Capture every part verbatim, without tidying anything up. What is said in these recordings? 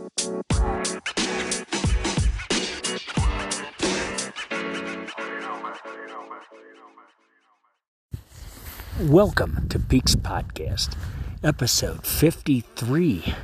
Welcome to Peaks Podcast, episode fifty-three,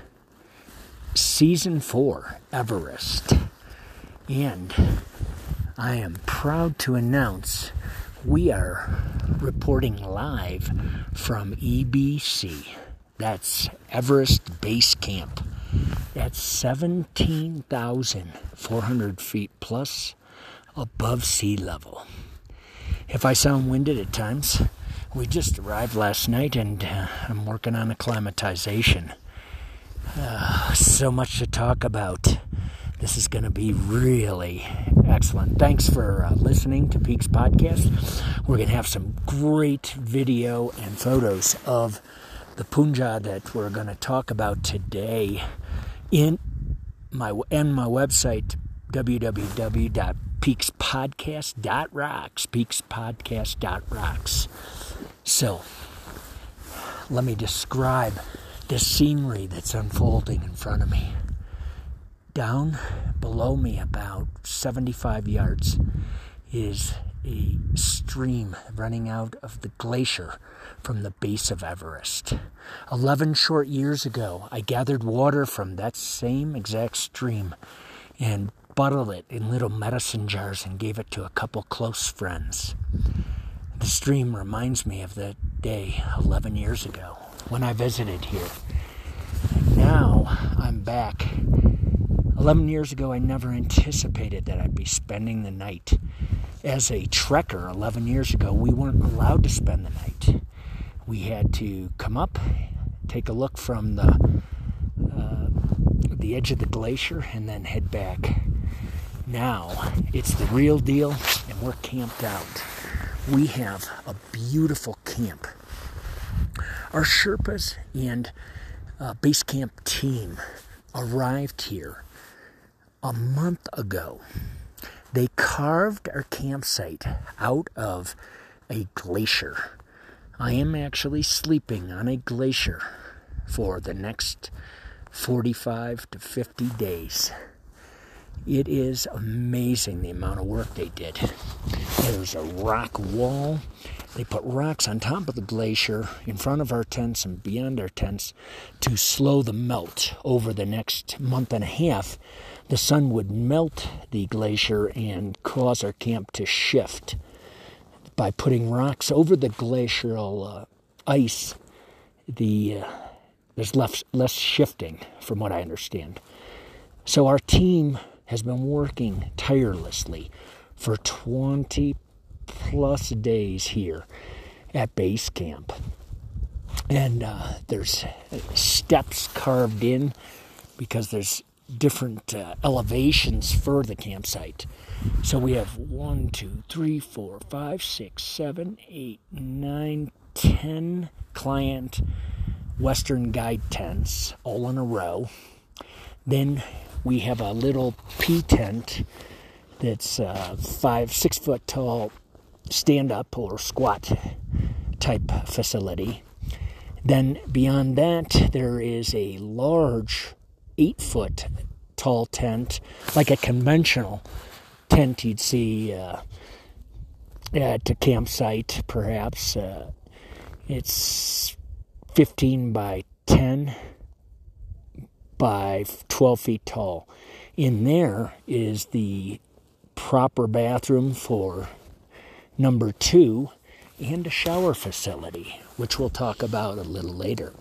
season four, Everest. And I am proud to announce we are reporting live from E B C. That's Everest Base Camp. That's seventeen thousand four hundred feet plus above sea level. If I sound winded at times, we just arrived last night and uh, I'm working on acclimatization. Uh, so much to talk about. This is going to be really excellent. Thanks for uh, listening to Peaks Podcast. We're going to have some great video and photos of the Punja that we're going to talk about today in my and my website, w w w dot peaks podcast dot rocks, peaks podcast dot rocks. So, let me describe the scenery that's unfolding in front of me. Down below me, about seventy-five yards, is a stream running out of the glacier from the base of Everest. Eleven short years ago, I gathered water from that same exact stream and bottled it in little medicine jars and gave it to a couple close friends. The stream reminds me of that day eleven years ago when I visited here. Now I'm back. eleven years ago, I never anticipated that I'd be spending the night. As a trekker, eleven years ago, we weren't allowed to spend the night. We had to come up, take a look from the uh, the edge of the glacier, and then head back. Now, it's the real deal, and we're camped out. We have a beautiful camp. Our Sherpas and uh, base camp team arrived here a month ago. They carved our campsite out of a glacier. I am actually sleeping on a glacier for the next forty-five to fifty days. It is amazing the amount of work they did. There's a rock wall. They put rocks on top of the glacier in front of our tents and beyond our tents to slow the melt. Over the next month and a half, the sun would melt the glacier and cause our camp to shift. By putting rocks over the glacial uh, ice, the uh, there's less, less shifting, from what I understand. So our team has been working tirelessly for twenty plus days here at base camp. And uh, there's steps carved in because there's different uh, elevations for the campsite. So we have one, two, three, four, five, six, seven, eight, nine, ten client Western guide tents all in a row. Then we have a little P tent that's uh, five, six foot tall stand-up or squat type facility. Then beyond that, there is a large eight foot tall tent, like a conventional tent you'd see uh, at a campsite, perhaps. Uh, it's fifteen by ten by twelve feet tall. In there is the proper bathroom for number two and a shower facility, which we'll talk about a little later.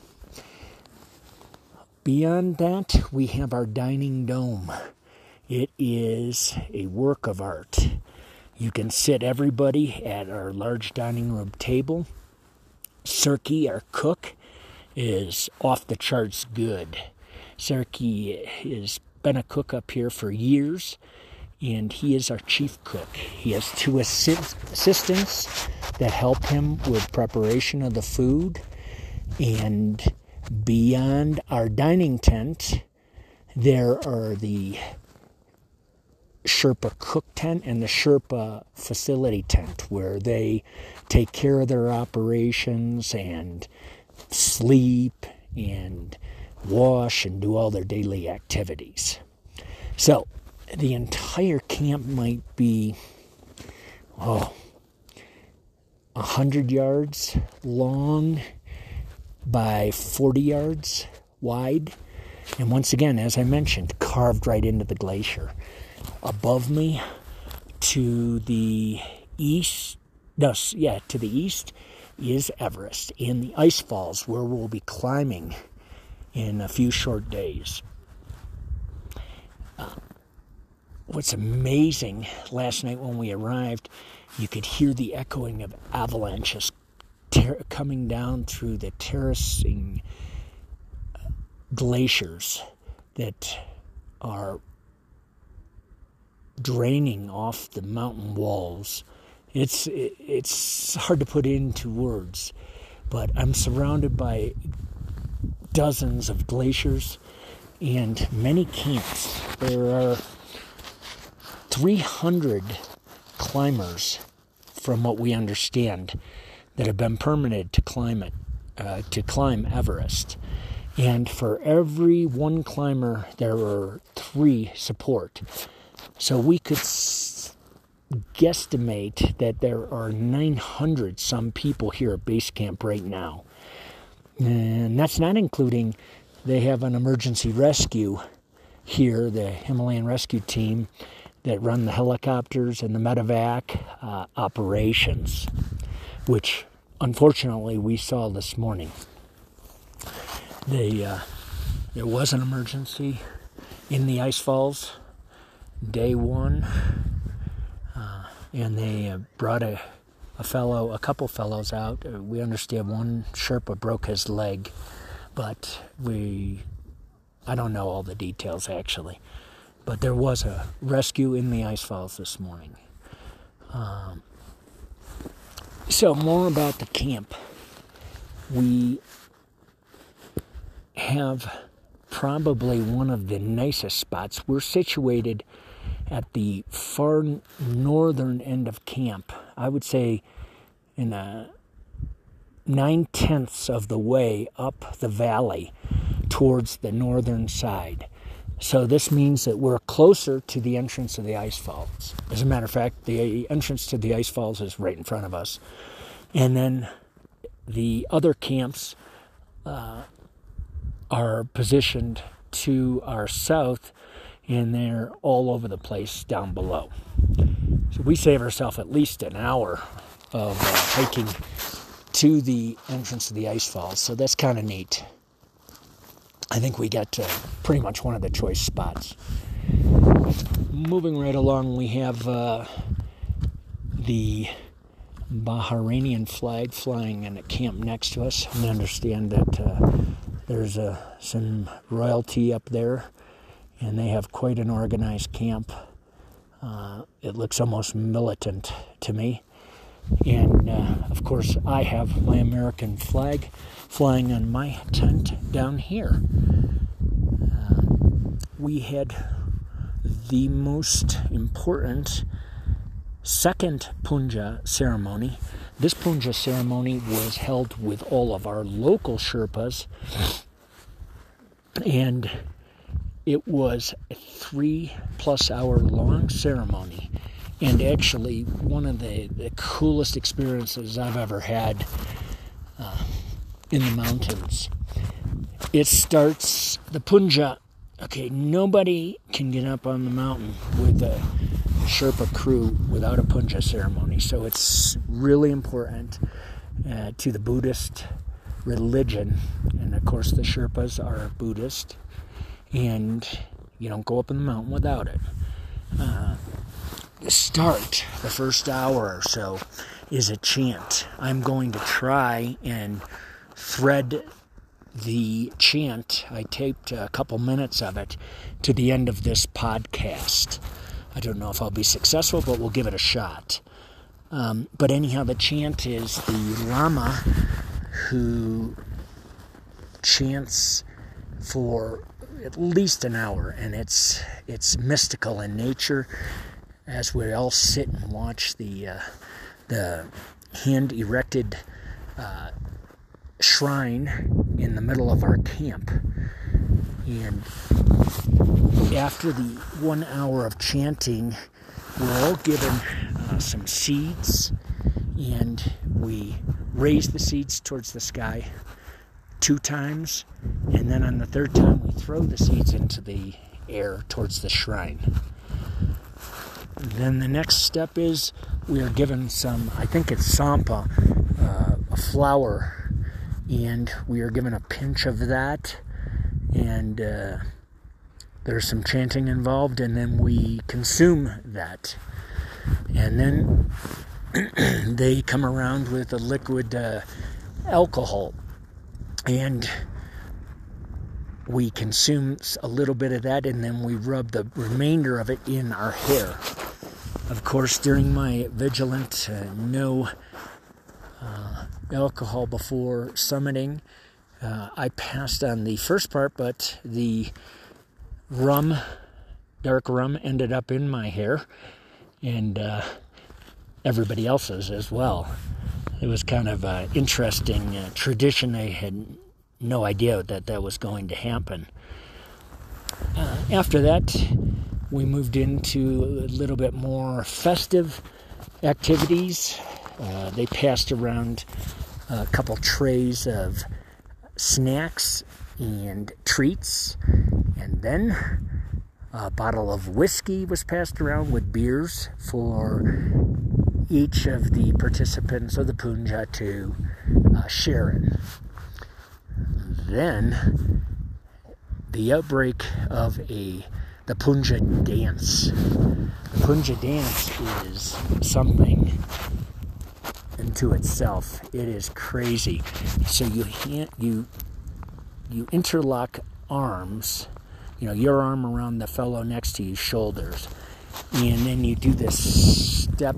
Beyond that, we have our dining dome. It is a work of art. You can sit everybody at our large dining room table. Serki, our cook, is off the charts good. Serki has been a cook up here for years, and he is our chief cook. He has two assist- assistants that help him with preparation of the food. And beyond our dining tent, there are the Sherpa cook tent and the Sherpa facility tent, where they take care of their operations and sleep and wash, and do all their daily activities. So the entire camp might be, oh, one hundred yards long by forty yards wide. And once again, as I mentioned, carved right into the glacier. Above me, to the east, no, yeah, to the east is Everest and the ice falls, where we'll be climbing in a few short days. Uh, what's amazing, last night when we arrived, you could hear the echoing of avalanches ter- coming down through the terracing glaciers that are draining off the mountain walls. It's it's hard to put into words, but I'm surrounded by dozens of glaciers and many camps. There are three hundred climbers, from what we understand, that have been permitted to climb it, uh, to climb Everest. And for every one climber, there are three support. So we could s- guesstimate that there are nine hundred some people here at base camp right now. And that's not including, they have an emergency rescue here, the Himalayan Rescue Team, that run the helicopters and the medevac uh, operations, which unfortunately we saw this morning. They, uh, there was an emergency in the ice falls, day one, uh, and they uh, brought a, a fellow, a couple fellows out. Uh, we understand one Sherpa broke his leg, but we, I don't know all the details actually, but there was a rescue in the ice falls this morning. Um, so more about the camp. We have probably one of the nicest spots. We're situated at the far northern end of camp. I would say in a nine-tenths of the way up the valley towards the northern side. So this means that we're closer to the entrance of the ice falls. As a matter of fact, the entrance to the ice falls is right in front of us. And then the other camps uh, are positioned to our south, and they're all over the place down below. So we save ourselves at least an hour of uh, hiking to the entrance to the ice falls, so that's kind of neat. I think we got uh, pretty much one of the choice spots. Moving right along, we have uh, the Bahrainian flag flying in a camp next to us. We understand that uh, there's uh, some royalty up there, and they have quite an organized camp. Uh, it looks almost militant to me. And, uh, of course, I have my American flag flying on my tent down here. Uh, we had the most important second Punja ceremony. This Punja ceremony was held with all of our local Sherpas, and it was a three-plus hour long ceremony, and actually one of the, the coolest experiences I've ever had uh, in the mountains. It starts, the Punja, okay, nobody can get up on the mountain with a Sherpa crew without a Punja ceremony, so it's really important uh, to the Buddhist religion, and of course the Sherpas are Buddhist, and you don't go up in the mountain without it. Uh, the start, the first hour or so, is a chant. I'm going to try and thread the chant. I taped a couple minutes of it to the end of this podcast. I don't know if I'll be successful, but we'll give it a shot. Um, but anyhow, the chant is the Lama who chants for at least an hour, and it's it's mystical in nature as we all sit and watch the uh, the hand erected uh, shrine in the middle of our camp. And after the one hour of chanting, we're all given uh, some seeds, and we raise the seeds towards the sky two times, and then on the third time we throw the seeds into the air towards the shrine. Then the next step is we are given some, I think it's sampa, uh, a flower, and we are given a pinch of that, and uh, there's some chanting involved, and then we consume that. And then they come around with a liquid uh, alcohol, and we consume a little bit of that, and then we rub the remainder of it in our hair. Of course, during my vigilant, uh, no uh, alcohol before summiting, uh, I passed on the first part, but the rum, dark rum, ended up in my hair, and uh, everybody else's as well. It was kind of an interesting uh, tradition. I had no idea that that was going to happen. Uh, after that, we moved into a little bit more festive activities. Uh, they passed around a couple trays of snacks and treats, and then a bottle of whiskey was passed around with beers for each of the participants of the puja to uh, share in. Then the outbreak of a the puja dance. The puja dance is something into itself. It is crazy. So you can't, you you interlock arms, you know, your arm around the fellow next to you, shoulders, and then you do this step,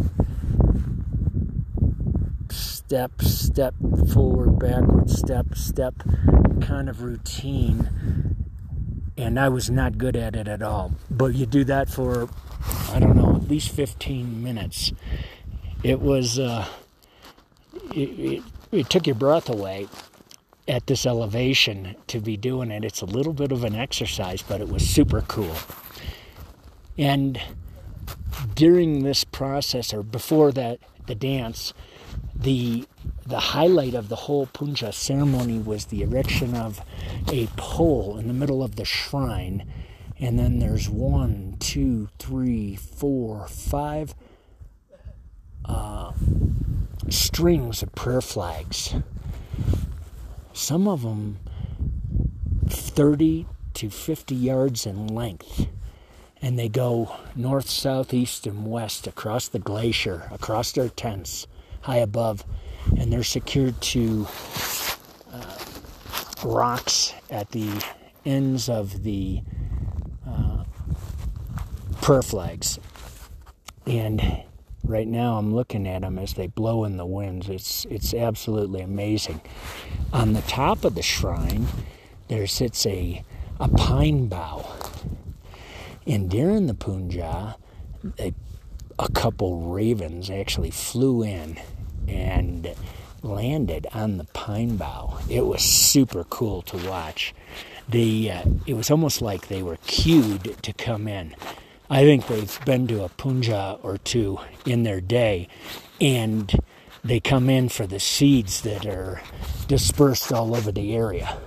step, step, forward, backward, step, step kind of routine. And I was not good at it at all. But you do that for, I don't know, at least fifteen minutes. It was, uh, it, it, it took your breath away at this elevation to be doing it. It's a little bit of an exercise, but it was super cool. And during this process, or before that, the dance, the the highlight of the whole puja ceremony was the erection of a pole in the middle of the shrine. And then there's one, two, three, four, five uh, strings of prayer flags. Some of them thirty to fifty yards in length. And they go north, south, east, and west across the glacier, across their tents, high above. And they're secured to uh, rocks at the ends of the uh, prayer flags. And right now I'm looking at them as they blow in the winds. It's it's absolutely amazing. On the top of the shrine, there sits a, a pine bough. And during the puja, a, a couple ravens actually flew in and landed on the pine bough. It was super cool to watch. They, uh, it was almost like they were cued to come in. I think they've been to a puja or two in their day, and they come in for the seeds that are dispersed all over the area.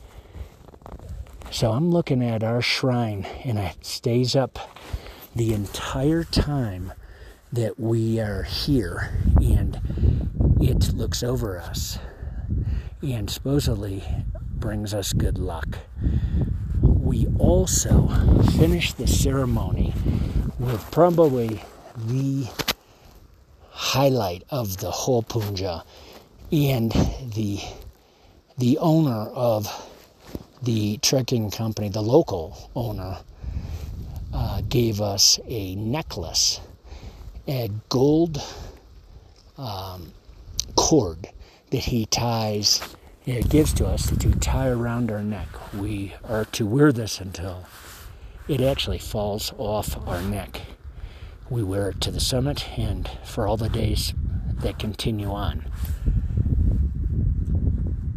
So I'm looking at our shrine, and it stays up the entire time that we are here, and it looks over us and supposedly brings us good luck. We also finish the ceremony with probably the highlight of the whole puja, and the the owner of the trekking company, the local owner, uh, gave us a necklace, a gold um, cord that he ties, it gives to us to tie around our neck. We are to wear this until it actually falls off our neck. We wear it to the summit and for all the days that continue on.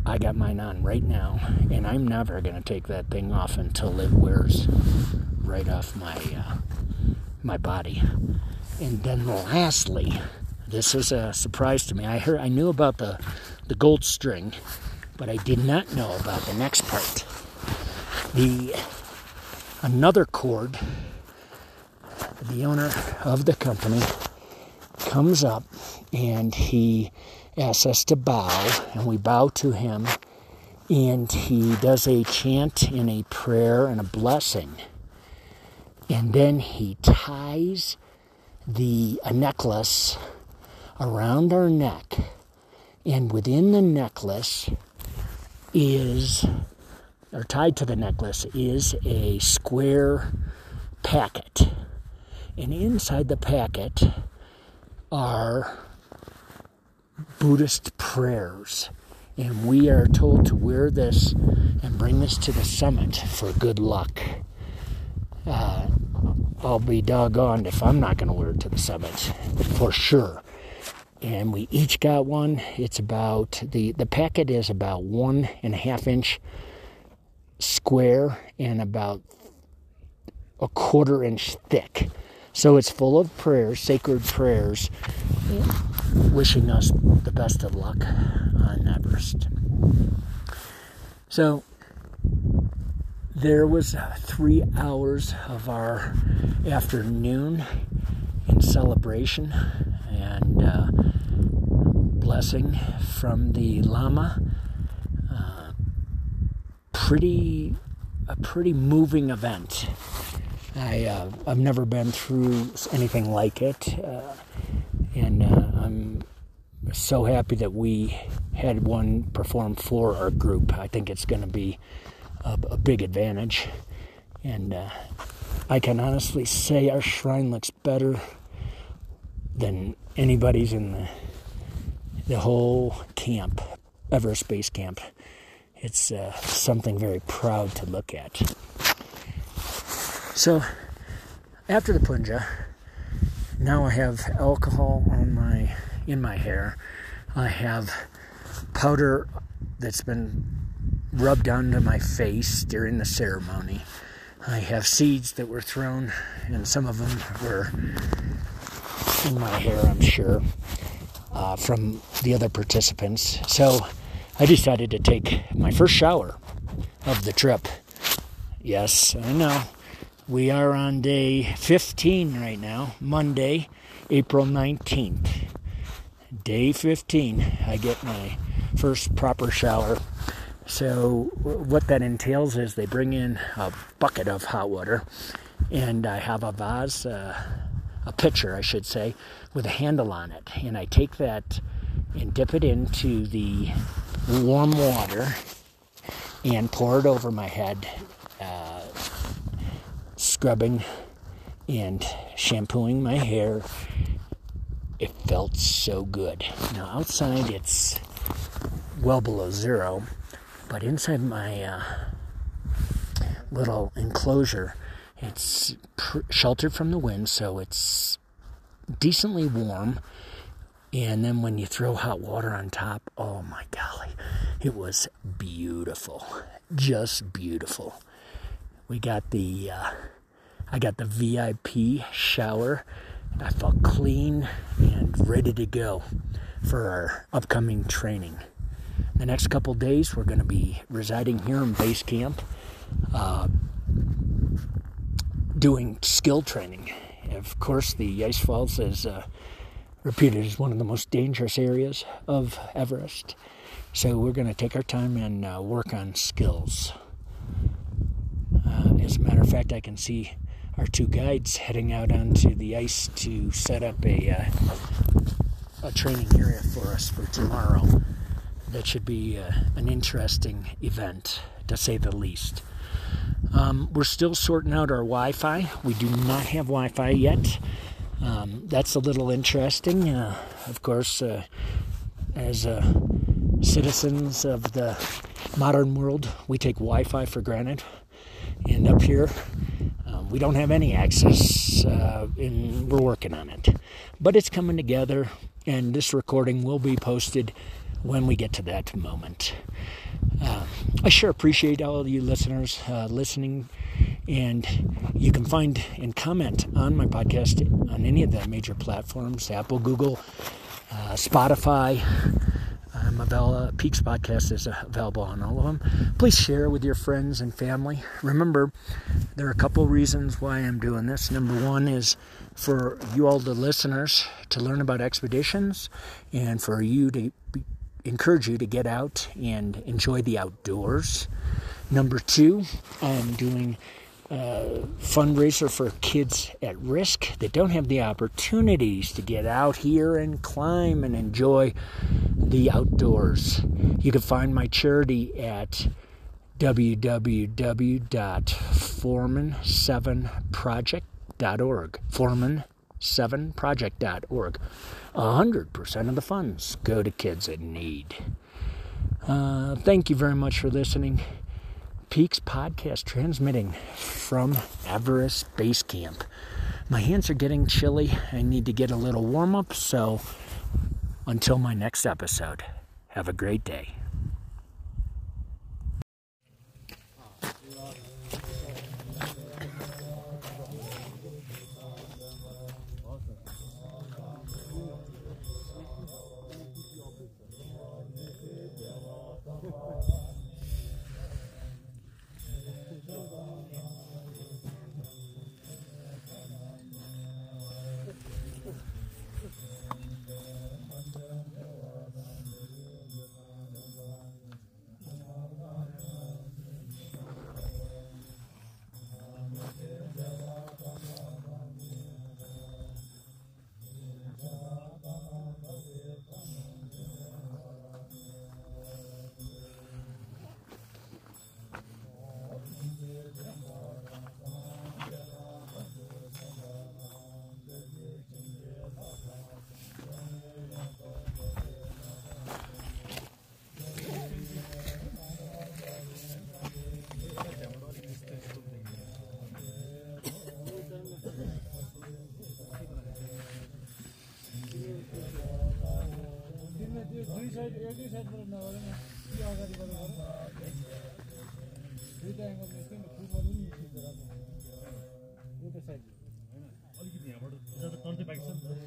I got mine on right now, and I'm never going to take that thing off until it wears right off my uh, my body. And then lastly, this is a surprise to me. I heard I knew about the, the gold string, but I did not know about the next part. The another cord, the owner of the company comes up and he asks us to bow, and we bow to him, and he does a chant and a prayer and a blessing, and then he ties the a necklace around our neck, and within the necklace is, or tied to the necklace is a square packet, and inside the packet are Buddhist prayers, and we are told to wear this and bring this to the summit for good luck. Uh, I'll be doggone if I'm not going to wear it to the summit, for sure. And we each got one. It's about, the, the packet is about one and a half inch square and about a quarter inch thick. So it's full of prayers, sacred prayers, wishing us the best of luck on Everest. So there was uh, three hours of our afternoon in celebration and uh, blessing from the Lama. Uh, pretty, a pretty moving event. I, uh, I've never been through anything like it, uh, and uh, I'm so happy that we had one perform for our group. I think it's going to be a, a big advantage, and uh, I can honestly say our shrine looks better than anybody's in the, the whole camp, Everest Base Camp. It's uh, something very proud to look at. So, after the puja, now I have alcohol on my in my hair. I have powder that's been rubbed onto my face during the ceremony. I have seeds that were thrown, and some of them were in my hair, I'm sure, uh, from the other participants. So, I decided to take my first shower of the trip. Yes, I know. We are on day fifteen right now, Monday, April nineteenth. Day fifteen, I get my first proper shower. So what that entails is they bring in a bucket of hot water, and I have a vase, uh, a pitcher, I should say, with a handle on it. And I take that and dip it into the warm water and pour it over my head, uh, scrubbing and shampooing my hair. It felt so good. Now outside it's well below zero, but inside my uh, little enclosure, it's pr- sheltered from the wind, so it's decently warm. And then when you throw hot water on top, oh my golly, it was beautiful, just beautiful. We got the, uh, I got the V I P shower. I felt clean and ready to go for our upcoming training. The next couple days, we're going to be residing here in base camp, uh, doing skill training. Of course, the Ice Falls is uh, reputed as one of the most dangerous areas of Everest. So we're going to take our time and uh, work on skills. Uh, as a matter of fact, I can see our two guides heading out onto the ice to set up a uh, a training area for us for tomorrow. That should be uh, an interesting event, to say the least. Um, we're still sorting out our Wi-Fi. We do not have Wi-Fi yet. Um, that's a little interesting. Uh, of course, uh, as uh, citizens of the modern world, we take Wi-Fi for granted. And up here, um, we don't have any access, uh, and we're working on it. But it's coming together, and this recording will be posted when we get to that moment. Uh, I sure appreciate all of you listeners uh, listening, and you can find and comment on my podcast on any of the major platforms, Apple, Google, uh, Spotify. Um, available, Peaks Podcast is available on all of them. Please share with your friends and family. Remember, there are a couple reasons why I'm doing this. Number one is for you all, the listeners, to learn about expeditions, and for you to be, encourage you to get out and enjoy the outdoors. Number two, I'm doing a fundraiser for kids at risk that don't have the opportunities to get out here and climb and enjoy the outdoors. You can find my charity at w w w dot foreman seven project dot org. foreman seven project dot org. one hundred percent of the funds go to kids in need. Uh, thank you very much for listening. Peaks Podcast transmitting from Everest Base Camp. My hands are getting chilly. I need to get a little warm up, so until my next episode, have a great day. दुई side एकै साइडबाट नगरेर कि अगाडि गरेर दुईटा angle निस्क्यो नि फुल पनि निस्किन्छ एउटा साइड हैन अलिकति यहाँबाट ज्यादा टर्दै बाँकी छ नि त